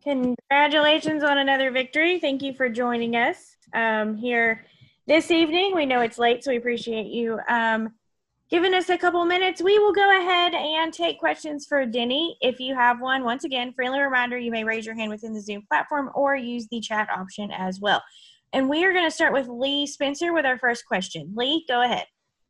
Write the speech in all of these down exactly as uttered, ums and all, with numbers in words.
Congratulations on another victory. Thank you for joining us um, here this evening. We know it's late, so we appreciate you um, giving us a couple minutes. We will go ahead and take questions for Denny. If you have one, once again, friendly reminder, you may raise your hand within the Zoom platform or use the chat option as well. And we are going to start with Lee Spencer with our first question. Lee, go ahead.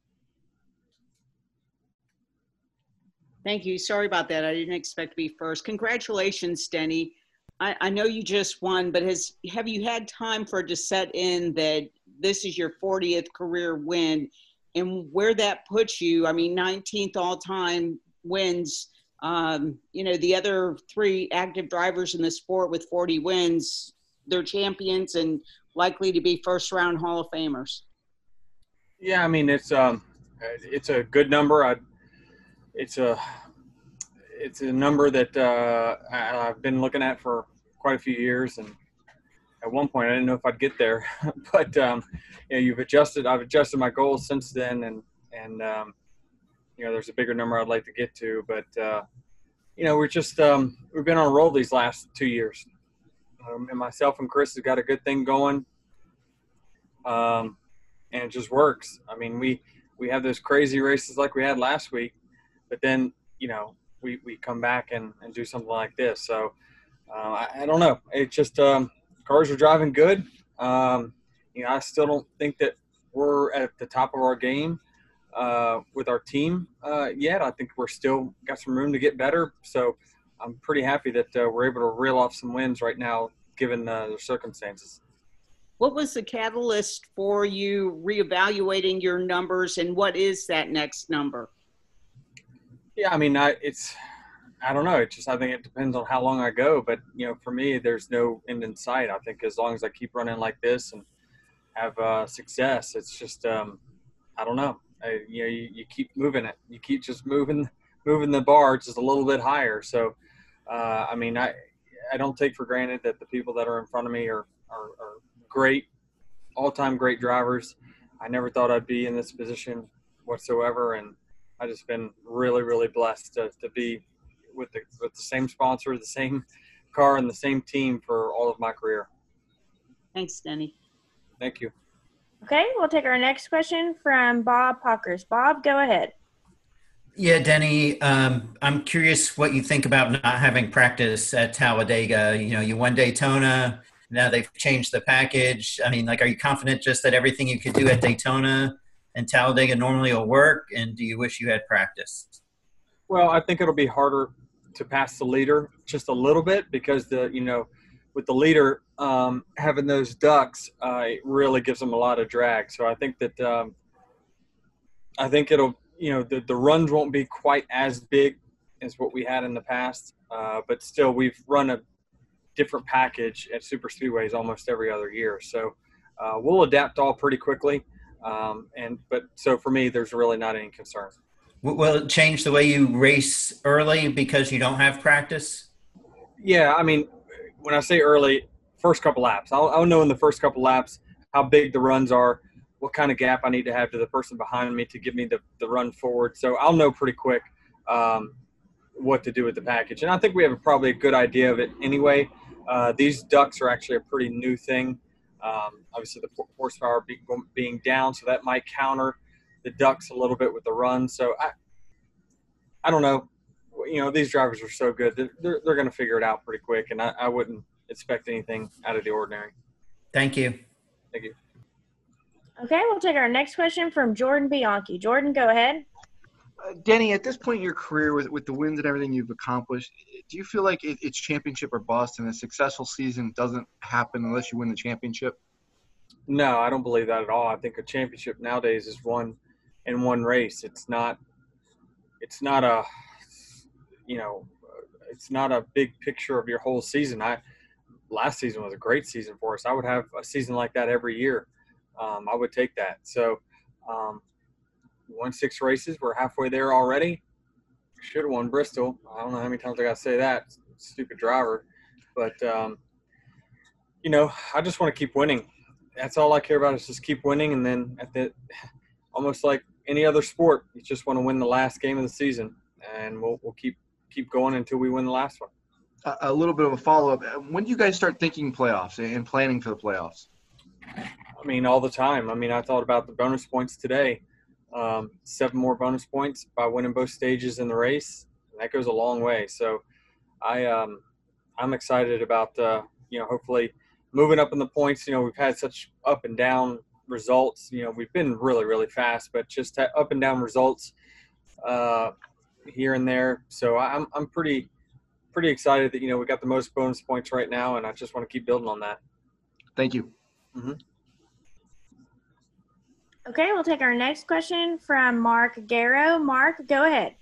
Thank you. Sorry about that. I didn't expect to be first. Congratulations, Denny. I, I know you just won, but has have you had time for it to set in that this is your fortieth career win and where that puts you? I mean, nineteenth all-time wins. Um, you know, the other three active drivers in the sport with forty wins, they're champions and likely to be first-round Hall of Famers. Yeah, I mean, it's um, it's a good number. I, it's a it's a number that uh, I, I've been looking at for quite a few years, and at one point I didn't know if I'd get there. but um, you know, you've adjusted. I've adjusted my goals since then, and and um, you know, there's a bigger number I'd like to get to. But uh, you know, we're just um, we've been on a roll these last two years, um, and myself and Chris have got a good thing going, um, and it just works. I mean, we we have those crazy races like we had last week, but then you know, we, we come back and, and do something like this. So uh, I, I don't know. It's just um, cars are driving good. Um, you know, I still don't think that we're at the top of our game uh, with our team uh, yet. I think we're still got some room to get better. So I'm pretty happy that uh, we're able to reel off some wins right now, given uh, the circumstances. What was the catalyst for you reevaluating your numbers, and what is that next number? Yeah, I mean, I, it's, I don't know. It's just, I think it depends on how long I go. But, you know, for me, there's no end in sight. I think as long as I keep running like this and have uh, success, it's just, um, I don't know. I, you know, you, you keep moving it. You keep just moving, moving the bar just a little bit higher. So, uh, I mean, I, I don't take for granted that the people that are in front of me are, are, are great, all-time great drivers. I never thought I'd be in this position whatsoever. And I've just been really, really blessed to, to be with the with the same sponsor, the same car, and the same team for all of my career. Thanks, Denny. Thank you. Okay, we'll take our next question from Bob Pockers. Bob, go ahead. Yeah, Denny, um, I'm curious what you think about not having practice at Talladega. You know, you won Daytona. Now they've changed the package. I mean, like, are you confident just that everything you could do at Daytona and Talladega normally will work, and do you wish you had practice? Well, I think it'll be harder to pass the leader just a little bit because the you know with the leader um, having those ducks, uh, it really gives them a lot of drag. So I think that um, I think it'll you know the the runs won't be quite as big as what we had in the past, uh, but still we've run a different package at super speedways almost every other year. So uh, we'll adapt all pretty quickly. Um, and but so for me, there's really not any concern. Will it change the way you race early because you don't have practice? Yeah, I mean, when I say early, first couple laps, I'll, I'll know in the first couple laps how big the runs are, what kind of gap I need to have to the person behind me to give me the, the run forward. So I'll know pretty quick um, what to do with the package. And I think we have a, probably a good idea of it anyway. Uh, these ducks are actually a pretty new thing. Um, obviously, the horsepower be, being down, so that might counter the ducks a little bit with the run. So I, I don't know. You know, these drivers are so good; they're they're, they're going to figure it out pretty quick, and I, I wouldn't expect anything out of the ordinary. Thank you. Thank you. Okay, we'll take our next question from Jordan Bianchi. Jordan, go ahead. Uh, Denny, at this point in your career, with with the wins and everything you've accomplished, do you feel like it, it's championship or bust, and a successful season doesn't happen unless you win the championship? No, I don't believe that at all. I think a championship nowadays is won in one race. It's not. It's not a. You know, it's not a big picture of your whole season. I last season was a great season for us. I would have a season like that every year. Um, I would take that. So. Um, Won six races. We're halfway there already. Should have won Bristol. I don't know how many times I got to say that. Stupid driver. But, um, you know, I just want to keep winning. That's all I care about is just keep winning. And then at the almost like any other sport, you just want to win the last game of the season. And we'll we'll keep keep going until we win the last one. a, a little bit of a follow-up. When do you guys start thinking playoffs and planning for the playoffs? I mean, all the time. I mean, I thought about the bonus points today. Um, seven more bonus points by winning both stages in the race. And that goes a long way. So I, um, I'm excited about, uh, you know, hopefully moving up in the points. You know, we've had such up and down results. You know, we've been really, really fast, but just up and down results uh, here and there. So I'm, I'm pretty, pretty excited that, you know, we got the most bonus points right now, and I just want to keep building on that. Thank you. Mm-hmm. Okay, we'll take our next question from Mark Garrow. Mark, go ahead.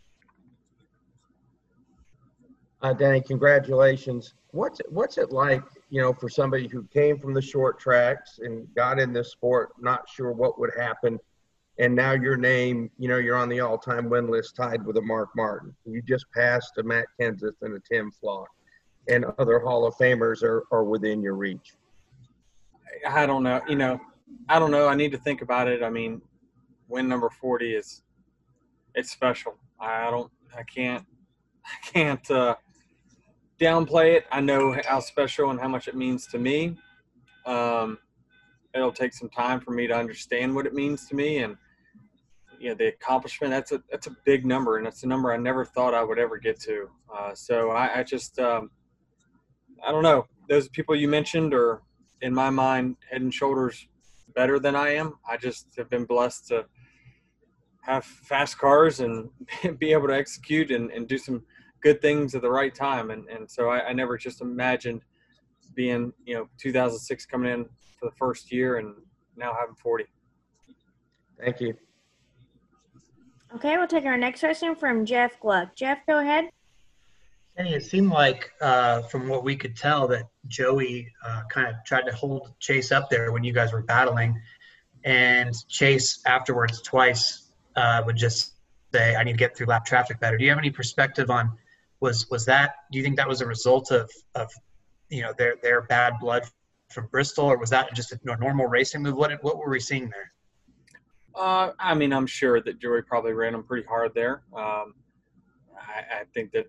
Uh, Danny, congratulations. What's it, what's it like, you know, for somebody who came from the short tracks and got in this sport, not sure what would happen, and now your name, you know, you're on the all-time win list tied with a Mark Martin. You just passed a Matt Kenseth and a Tim Flock, and other Hall of Famers are, are within your reach. I don't know. You know, I don't know. I need to think about it. I mean, win number forty is, it's special. I don't, I can't, I can't uh, downplay it. I know how special and how much it means to me. Um, it'll take some time for me to understand what it means to me. And, you know, the accomplishment, that's a, that's a big number. And it's a number I never thought I would ever get to. Uh, so I, I just, um, I don't know. Those people you mentioned are, in my mind, head and shoulders better than I am. I just have been blessed to have fast cars and be able to execute and, and do some good things at the right time. And, and so I, I never just imagined being, you know, two thousand six coming in for the first year and now having forty. Thank you. Okay, we'll take our next question from Jeff Gluck. Jeff, go ahead. Kenny, it seemed like uh, from what we could tell that Joey uh, kind of tried to hold Chase up there when you guys were battling, and Chase afterwards twice uh, would just say, I need to get through lap traffic better. Do you have any perspective on, was was that, do you think that was a result of, of you know, their their bad blood from Bristol, or was that just a normal racing move? What, what were we seeing there? Uh, I mean, I'm sure that Joey probably ran him pretty hard there. Um, I, I think that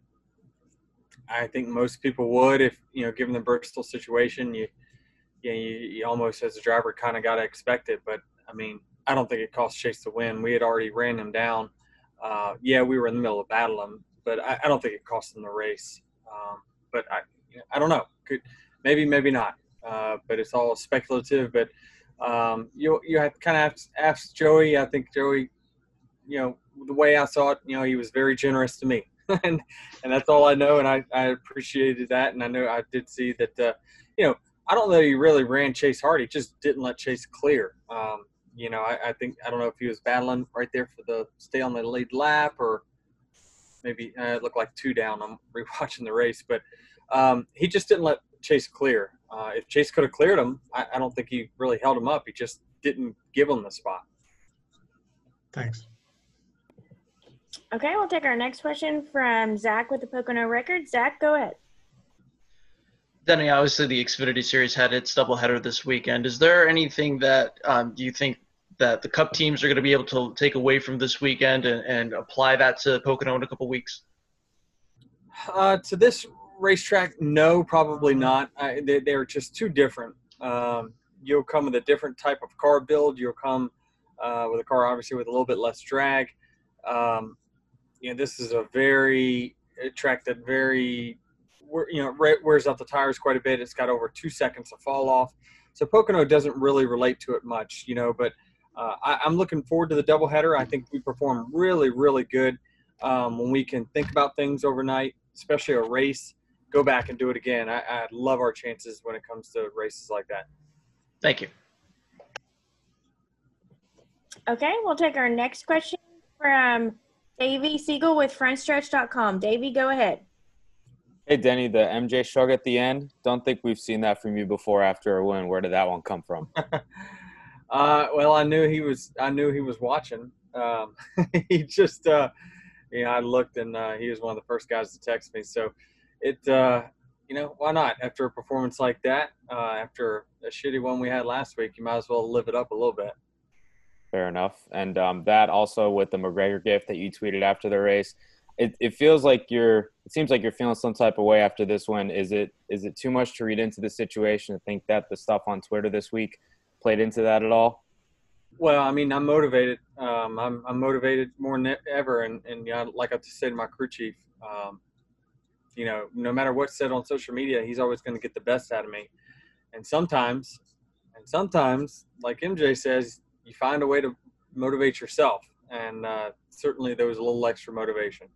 I think most people would, if, you know, given the Bristol situation, you, you, know, you, you almost as a driver kind of got to expect it. But, I mean, I don't think it cost Chase to win. We had already ran him down. Uh, yeah, we were in the middle of battling, but I, I don't think it cost him the race. Um, but I, I don't know. Could maybe, maybe not. Uh, but it's all speculative. But um, you you have to kind of have to ask Joey. I think Joey, you know, the way I saw it, you know, he was very generous to me. and and that's all I know, and I, I appreciated that, and I know I did see that, uh, you know, I don't know he really ran Chase hard. He just didn't let Chase clear. Um, you know, I, I think, I don't know if he was battling right there for the stay on the lead lap, or maybe uh, it looked like two down. I'm rewatching the race, but um, he just didn't let Chase clear. Uh, if Chase could have cleared him, I, I don't think he really held him up. He just didn't give him the spot. Thanks. Okay, we'll take our next question from Zach with the Pocono Record. Zach, go ahead. Denny, obviously the Xfinity Series had its doubleheader this weekend. Is there anything that um, you think that the Cup teams are going to be able to take away from this weekend and, and apply that to Pocono in a couple weeks? Uh, to this racetrack, no, probably not. I, they, they're just too different. Um, you'll come with a different type of car build. You'll come uh, with a car, obviously, with a little bit less drag. Um, you know, this is a very a track that very, you know, wears out the tires quite a bit. It's got over two seconds to fall off. So Pocono doesn't really relate to it much, you know, but uh, I, I'm looking forward to the doubleheader. I think we perform really, really good um, when we can think about things overnight, especially a race, go back and do it again. I, I love our chances when it comes to races like that. Thank you. Okay, we'll take our next question from Davey Siegel with front stretch dot com. Davey, go ahead. Hey, Denny, the M J shrug at the end. Don't think we've seen that from you before after a win. Where did that one come from? uh, well, I knew he was. I knew he was watching. Um, he just, uh, you know, I looked and uh, he was one of the first guys to text me. So, it, uh, you know, why not? After a performance like that, uh, after a shitty one we had last week, you might as well live it up a little bit. Fair enough. And um, that also with the McGregor gift that you tweeted after the race. it, it feels like you're – it seems like you're feeling some type of way after this win. Is it is it too much to read into the situation and think that the stuff on Twitter this week played into that at all? Well, I mean, I'm motivated. Um, I'm, I'm motivated more than ever. And, and you know, like I just said to my crew chief, um, you know, no matter what's said on social media, he's always going to get the best out of me. And sometimes, and sometimes, like M J says, you find a way to motivate yourself. And uh, certainly there was a little extra motivation.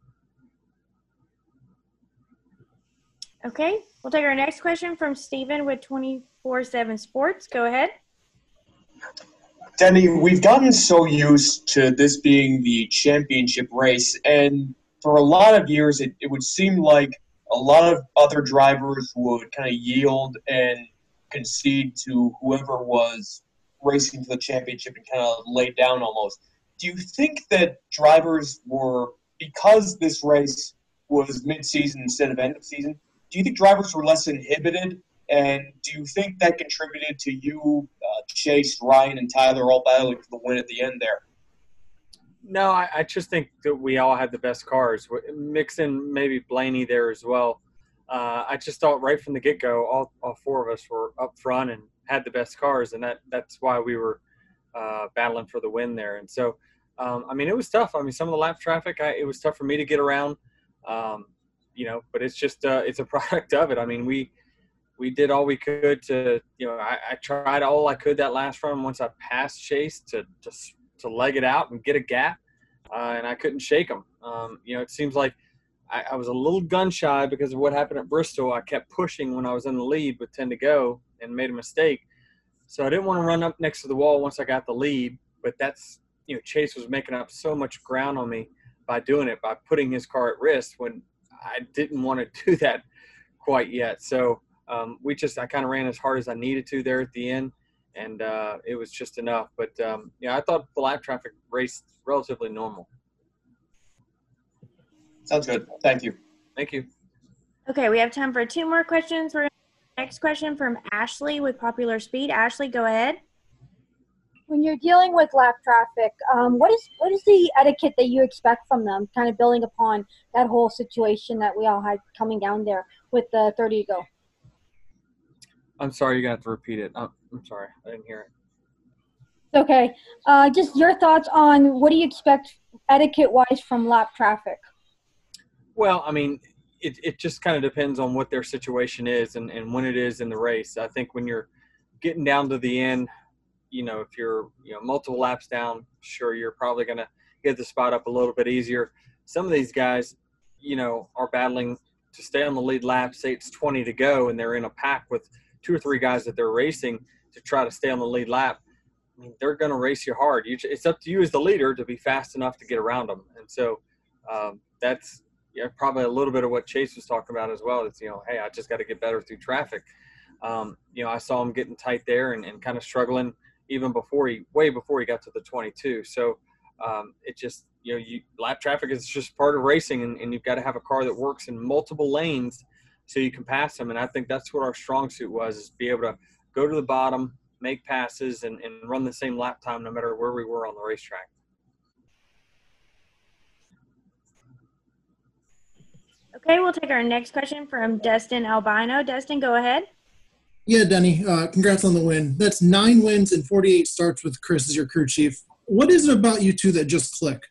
Okay, we'll take our next question from Steven with twenty-four seven Sports. Go ahead. Denny, we've gotten so used to this being the championship race, and for a lot of years it, it would seem like a lot of other drivers would kind of yield and concede to whoever was racing for the championship and kind of lay down almost. Do you think that drivers were, because this race was mid-season instead of end of season, do you think drivers were less inhibited? And do you think that contributed to you, uh, Chase, Ryan, and Tyler all battling for the win at the end there? No, I, I just think that we all had the best cars. Mix in maybe Blaney there as well. Uh, I just thought right from the get-go, all, all four of us were up front and had the best cars, and that that's why we were uh, battling for the win there. And so, um, I mean, it was tough. I mean, some of the lap traffic, I, it was tough for me to get around, um, you know, but it's just uh, it's a product of it. I mean, we – We did all we could to, you know, I, I tried all I could that last run once I passed Chase to to, to leg it out and get a gap, uh, and I couldn't shake him. Um, you know, it seems like I, I was a little gun shy because of what happened at Bristol. I kept pushing when I was in the lead with ten to go and made a mistake. So I didn't want to run up next to the wall once I got the lead, but that's, you know, Chase was making up so much ground on me by doing it, by putting his car at risk when I didn't want to do that quite yet. So, Um, we just, I kind of ran as hard as I needed to there at the end, and uh, it was just enough. But, um, yeah, I thought the lap traffic raced relatively normal. Sounds good. Thank you. Thank you. Okay, we have time for two more questions. We're next question from Ashley with Popular Speed. Ashley, go ahead. When you're dealing with lap traffic, um, what is what is the etiquette that you expect from them, kind of building upon that whole situation that we all had coming down there with the thirty to go? I'm sorry, you're going to have to repeat it. I'm, I'm sorry. I didn't hear it. Okay. Uh, just your thoughts on what do you expect etiquette-wise from lap traffic? Well, I mean, it, it just kind of depends on what their situation is and, and when it is in the race. I think when you're getting down to the end, you know, if you're, you know, multiple laps down, sure, you're probably going to get the spot up a little bit easier. Some of these guys, you know, are battling to stay on the lead lap, say it's twenty to go, and they're in a pack with two or three guys that they're racing to try to stay on the lead lap. I mean, they're going to race you hard. You, it's up to you as the leader to be fast enough to get around them. And so um, that's yeah, probably a little bit of what Chase was talking about as well. It's, you know, hey, I just got to get better through traffic. Um, you know, I saw him getting tight there and, and kind of struggling even before he, way before he got to the twenty-two. So um, it just, you know, you, lap traffic is just part of racing, and, and you've got to have a car that works in multiple lanes so you can pass them. And I think that's what our strong suit was, is be able to go to the bottom, make passes, and, and run the same lap time no matter where we were on the racetrack. Okay, we'll take our next question from Dustin Albino. Dustin, go ahead. Yeah, Denny, uh, congrats on the win. That's nine wins and forty-eight starts with Chris as your crew chief. What is it about you two that just click?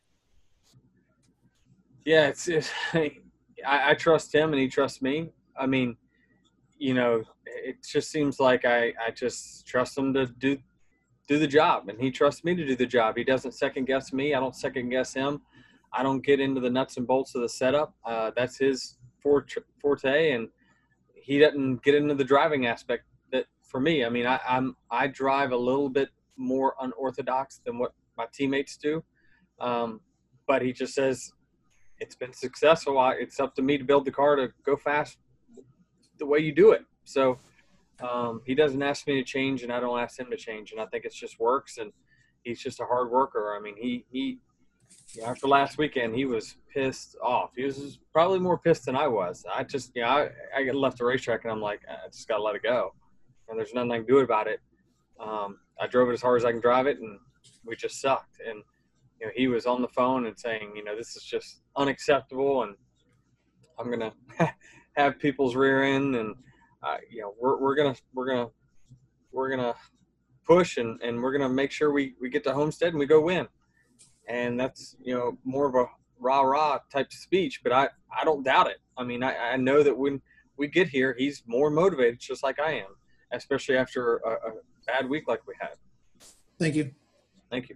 Yeah, it's, it's I, I trust him and he trusts me. I mean, you know, it just seems like I, I just trust him to do do the job, and he trusts me to do the job. He doesn't second guess me. I don't second guess him. I don't get into the nuts and bolts of the setup. Uh, that's his forte, and he doesn't get into the driving aspect that for me. I mean, I, I'm I drive a little bit more unorthodox than what my teammates do, um, but he just says it's been successful. I, it's up to me to build the car to go fast the way you do it. So um, he doesn't ask me to change, and I don't ask him to change, and I think it just works. And he's just a hard worker. I mean, he he after last weekend, he was pissed off. He was probably more pissed than I was. I just, you know, I, I got left the racetrack, and I'm like, I just got to let it go. And there's nothing I can do about it. Um, I drove it as hard as I can drive it, and we just sucked. And, you know, he was on the phone and saying, you know, this is just unacceptable, and I'm gonna have people's rear end, and uh, you know we're we're gonna we're gonna we're gonna push, and, and we're gonna make sure we, we get to Homestead and we go win. And that's, you know, more of a rah rah type speech, but I, I don't doubt it. I mean, I, I know that when we get here, he's more motivated, just like I am, especially after a, a bad week like we had. Thank you. Thank you.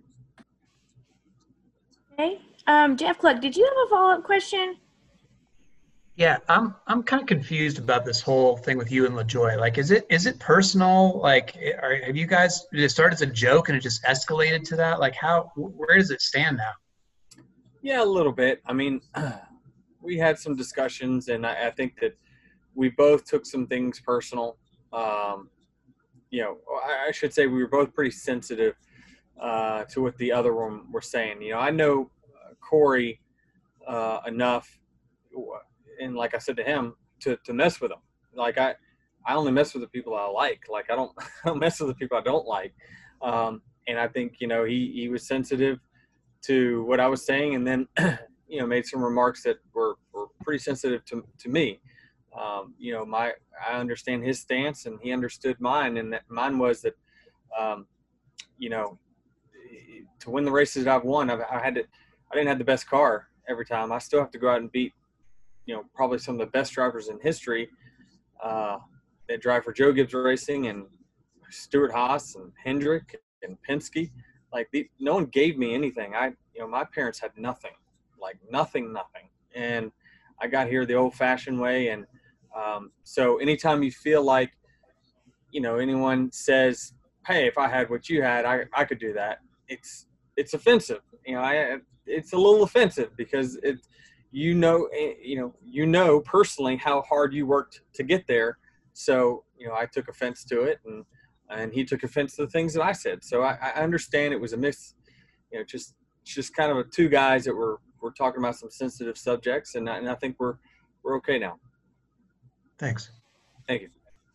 Okay. Um, Jeff Cluck, did you have a follow-up question? Yeah, I'm I'm kind of confused about this whole thing with you and LaJoy. Like, is it is it personal? Like, are, have you guys, did it start as a joke and it just escalated to that? Like, how, where does it stand now? Yeah, a little bit. I mean, we had some discussions, and I, I think that we both took some things personal. Um, you know, I, I should say we were both pretty sensitive uh, to what the other one were saying. You know, I know uh, Corey uh, enough, and like I said to him, to, to mess with him. Like I, I only mess with the people I like. Like I don't, I don't mess with the people I don't like. Um, and I think, you know, he, he was sensitive to what I was saying, and then, you know, made some remarks that were, were pretty sensitive to, to me. Um, you know, my, I understand his stance, and he understood mine. And that mine was that, um, you know, to win the races that I've won, I've, I had to, I didn't have the best car every time. I still have to go out and beat, you know, probably some of the best drivers in history uh, that drive for Joe Gibbs Racing, and Stuart Haas and Hendrick and Penske. Like, the, no one gave me anything. I, you know, my parents had nothing, like nothing, nothing. And I got here the old fashioned way. And um, so anytime you feel like, you know, anyone says, hey, if I had what you had, I, I could do that. It's, it's offensive. You know, I, it's a little offensive because it, you know, you know, you know personally how hard you worked to get there. So, you know, I took offense to it, and, and he took offense to the things that I said. So I, I understand it was a miss, you know, just, just kind of a two guys that were, were talking about some sensitive subjects, and I, and I think we're, we're okay now. Thanks. Thank you.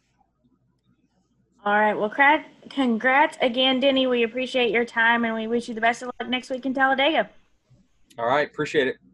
All right. Well, congrats again, Denny. We appreciate your time, and we wish you the best of luck next week in Talladega. All right. Appreciate it.